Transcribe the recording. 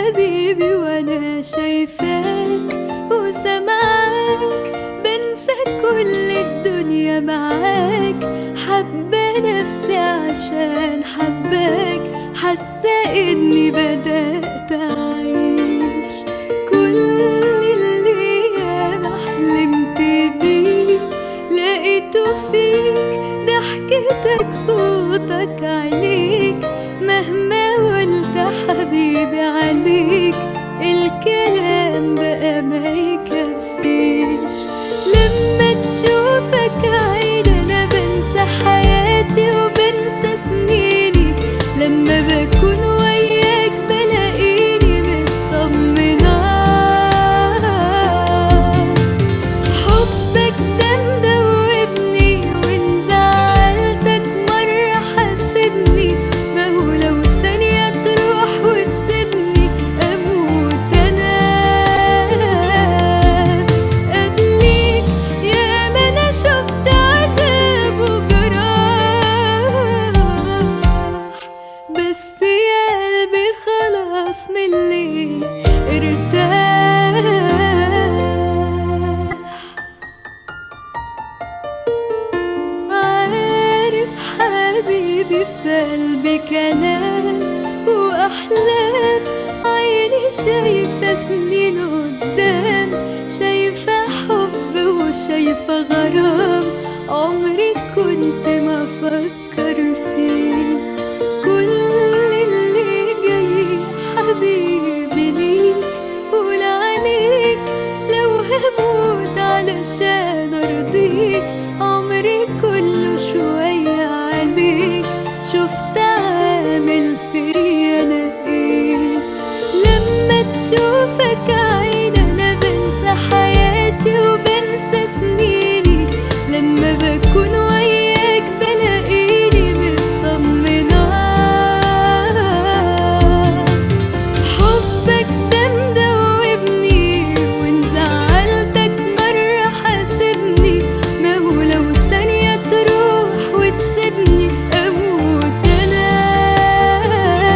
حبيبي وانا شايفاك وسامعاك، بنسى كل الدنيا معاك. حبة نفسي عشان حباك، حاسة اني بدأت اعيش كل اللي ياما حلمت بيه لقيته فيك. ضحكتك، صوتك، عينيك، مهما قلت حبيبي عليك الكلام بقى ما يكفيش. لما تشوفك عين انا بنسى حياتي وبنسى سنيني، لما بكون وياك بلاقيني مطمنة. حبك ده مدوبني، وإن زعلتك مرة حاسبني. ما هو لو ثانية تروح وتسيبني أموت أنا قبليك. ياما أنا شفت عذاب وجراح، بس يا قلبي خلاص من اللي ارتاح. عارف حبيبي في قلبي كلام وأحلام، عيني شايفة سنين